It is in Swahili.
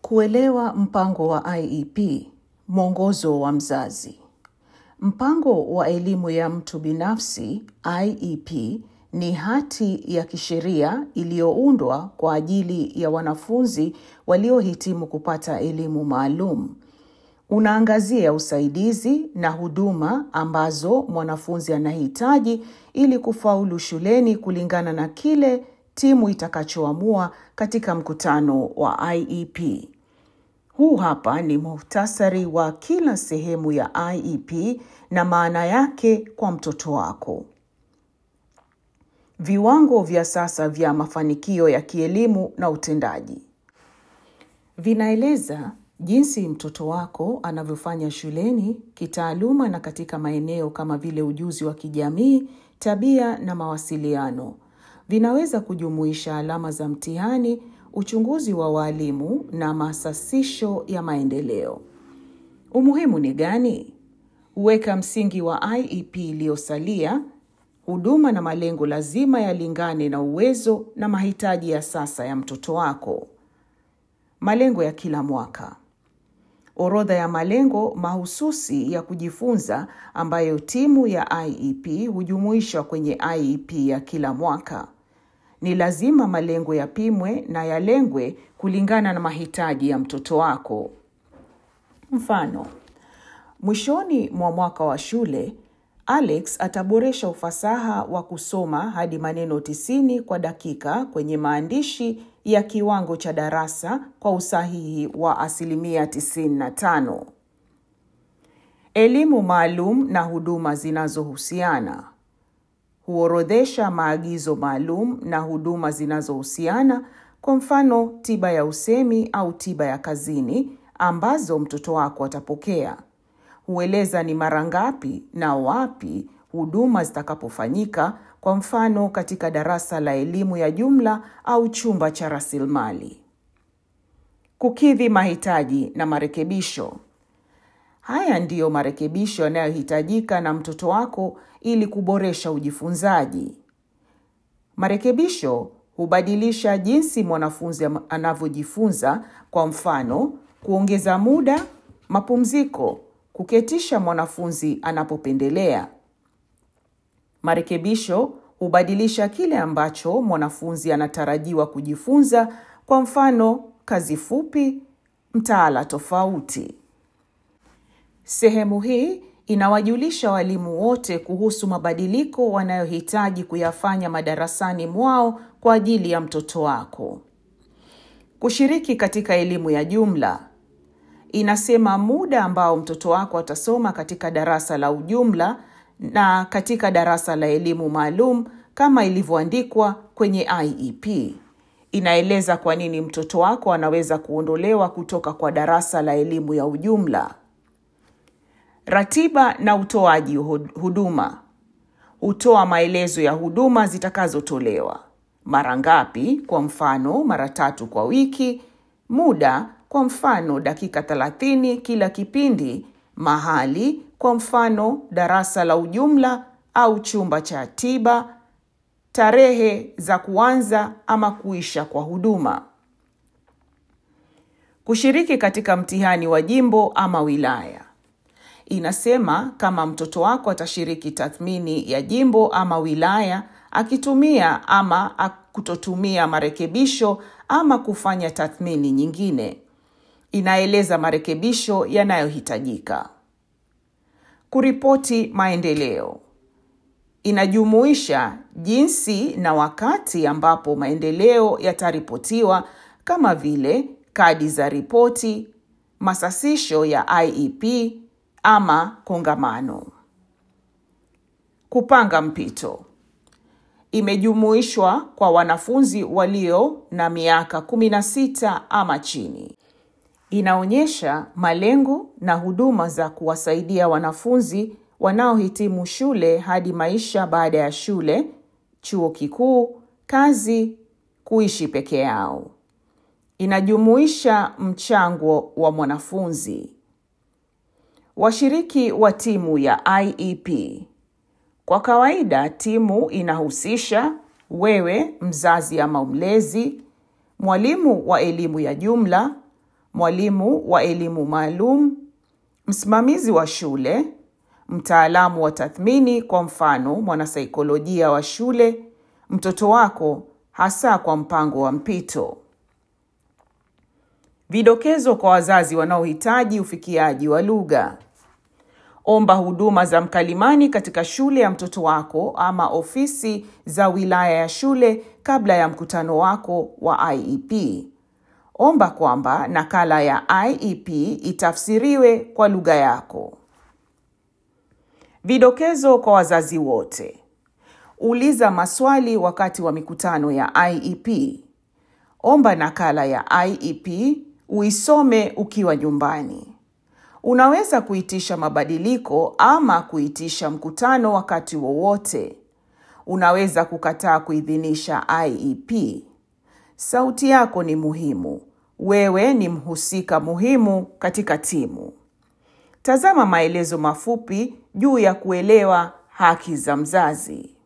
Kuelewa mpango wa IEP, mwongozo wa mzazi. Mpango wa elimu ya mtu binafsi, IEP, ni hati ya kisheria iliyoundwa kwa ajili ya wanafunzi waliohitimu kupata elimu maalum. Unaangazia usaidizi na huduma ambazo mwanafunzi anahitaji ili kufaulu shuleni kulingana na kile timu itakachoamua katika mkutano wa IEP. Huu hapa ni muhtasari wa kila sehemu ya IEP na maana yake kwa mtoto wako. Viwango vya sasa vya mafanikio ya kielimu na utendaji. Vinaeleza jinsi mtoto wako anavyofanya shuleni, kitaaluma na katika maeneo kama vile ujuzi wa kijamii, tabia na mawasiliano. Vinaweza kujumuisha alama za mtihani, uchunguzi wa walimu na masasisho ya maendeleo. Umuhimu ni gani? Uweka msingi wa IEP iliyosalia, huduma na malengo lazima yalingane na uwezo na mahitaji ya sasa ya mtoto wako. Malengo ya kila mwaka. Orodha ya malengo mahususi ya kujifunza ambayo timu ya IEP hujumuisha kwenye IEP ya kila mwaka. Ni lazima malengo yapimwe na yalengwe kulingana na mahitaji ya mtoto wako. Mfano, mwishoni mwa mwaka wa shule, Alex ataboresha ufasaha wa kusoma hadi maneno 90 kwa dakika kwenye maandishi ya kiwango cha darasa kwa usahihi wa 95%. Elimu maalum na huduma zinazohusiana. Huorodhesha maagizo maalum na huduma zinazohusiana, kwa mfano tiba ya usemi au tiba ya kazini ambazo mtoto wako atapokea. Hueleza ni mara ngapi na wapi huduma zitakapofanyika, kwa mfano katika darasa la elimu ya jumla au chumba cha rasilimali. Kukidhi mahitaji na marekebisho. Haya ndiyo marekebisho yanayohitajika na mtoto wako ili kuboresha ujifunzaji. Marekebisho hubadilisha jinsi mwanafunzi anavyojifunza, kwa mfano kuongeza muda, mapumziko, kuketisha mwanafunzi anapopendelea. Marekebisho hubadilisha kile ambacho mwanafunzi anatarajiwa kujifunza, kwa mfano kazi fupi, mtaala tofauti. Sehemu hii inawajulisha walimu wote kuhusu mabadiliko wanayohitaji kuyafanya madarasani mwao kwa ajili ya mtoto wako. Kushiriki katika elimu ya jumla. Inasema muda ambao mtoto wako atasoma katika darasa la ujumla na katika darasa la elimu maalum kama ilivyoandikwa kwenye IEP. Inaeleza kwa nini mtoto wako anaweza kuondolewa kutoka kwa darasa la elimu ya ujumla. Ratiba na utoaji huduma. Hutoa maelezo ya huduma zitakazotolewa. Mara ngapi, kwa mfano mara 3 kwa wiki. Muda, kwa mfano dakika 30 kila kipindi. Mahali, kwa mfano darasa la ujumla au chumba cha tiba. Tarehe za kuanza ama kuisha kwa huduma. Kushiriki katika mtihani wa jimbo ama wilaya. Inasema kama mtoto wako atashiriki tathmini ya jimbo ama wilaya, akitumia ama kutotumia marekebisho ama kufanya tathmini nyingine. Inaeleza marekebisho yanayohitajika. Kuripoti maendeleo. Inajumuisha jinsi na wakati ambapo maendeleo yataripotiwa, kama vile kadi za ripoti, masasisho ya IEP ama kongamano. Kupanga mpito. Imejumuishwa kwa wanafunzi walio na miaka 16 ama chini. Inaonyesha malengo na huduma za kuwasaidia wanafunzi wanaohitimu shule hadi maisha baada ya shule, chuo kikuu, kazi, kuishi peke yao. Inajumuisha mchango wa mwanafunzi. Washiriki wa timu ya IEP. Kwa kawaida timu inahusisha wewe, mzazi ama mlezi, mwalimu wa elimu ya jumla, mwalimu wa elimu maalum, msimamizi wa shule, mtaalamu wa tathmini, kwa mfano mwanasaikolojia wa shule, mtoto wako, hasa kwa mpango wa mpito. Vidokezo kwa wazazi wanaohitaji ufikiaji wa lugha. Omba huduma za mkalimani katika shule ya mtoto wako ama ofisi za wilaya ya shule kabla ya mkutano wako wa IEP. Omba kwamba nakala ya IEP itafsiriwe kwa lugha yako. Vidokezo kwa wazazi wote. Uliza maswali wakati wa mikutano ya IEP. Omba nakala ya IEP, uisome ukiwa nyumbani. Unaweza kuitisha mabadiliko ama kuitisha mkutano wakati wowote. Unaweza kukataa kuidhinisha IEP. Sauti yako ni muhimu. Wewe ni mhusika muhimu katika timu. Tazama maelezo mafupi juu ya kuelewa haki za mzazi.